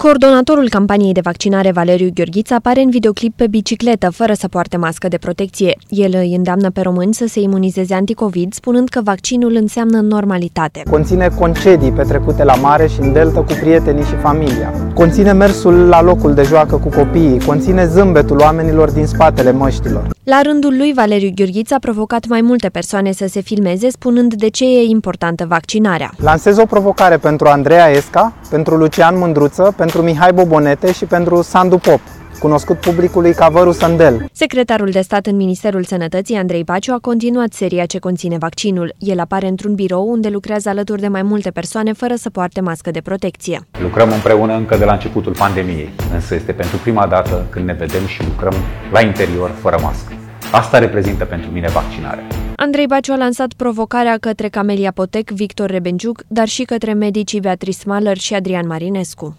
Coordonatorul campaniei de vaccinare, Valeriu Gheorghiță, apare în videoclip pe bicicletă, fără să poarte mască de protecție. El îi îndeamnă pe români să se imunizeze anticovid, spunând că vaccinul înseamnă normalitate. Conține concedii petrecute la mare și în delta cu prietenii și familia. Conține mersul la locul de joacă cu copiii, conține zâmbetul oamenilor din spatele măștilor. La rândul lui, Valeriu Gheorghiță a provocat mai multe persoane să se filmeze, spunând de ce e importantă vaccinarea. Lansez o provocare pentru Andreea Esca, pentru Lucian Mândruță, pentru Mihai Bobonete și pentru Sandu Pop, cunoscut publicului ca Văru Sandel. Secretarul de stat în Ministerul Sănătății, Andrei Baciu, a continuat seria ce conține vaccinul. El apare într-un birou unde lucrează alături de mai multe persoane fără să poarte mască de protecție. Lucrăm împreună încă de la începutul pandemiei, însă este pentru prima dată când ne vedem și lucrăm la interior fără mască. Asta reprezintă pentru mine vaccinarea. Andrei Baciu a lansat provocarea către Camelia Potec, Victor Rebenciuc, dar și către medicii Beatrice Mahler și Adrian Marinescu.